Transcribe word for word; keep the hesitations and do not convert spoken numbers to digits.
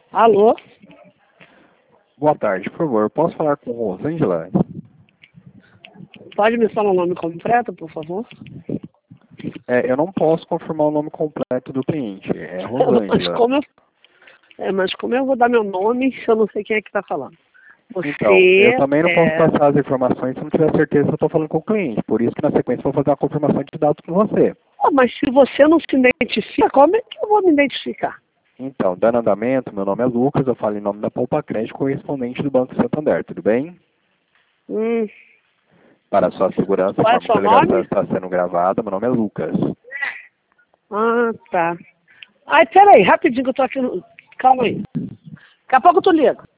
Alô? Boa tarde, por favor. Posso falar com Rosângela? Pode me falar o nome completo, por favor? É, eu não posso confirmar o nome completo do cliente. É Mas Rosângela. como eu, é, mas como eu vou dar meu nome se eu não sei quem é que está falando? Você Então, eu também não posso é... passar as informações se não tiver certeza que eu estou falando com o cliente. Por isso que na sequência eu vou fazer uma confirmação de dados com você. Ah, mas se você não se identifica, como é que eu vou me identificar? Então, dando andamento, meu nome é Lucas, eu falo em nome da Poupa Crédito, correspondente do Banco Santander, tudo bem? Hum, Para a sua segurança, a qual é o forma seu de ligação nome? está sendo gravada, meu nome é Lucas. Ah, tá. Ai, peraí, rapidinho que eu tô aqui no... Calma aí. Daqui a pouco eu tô ligo.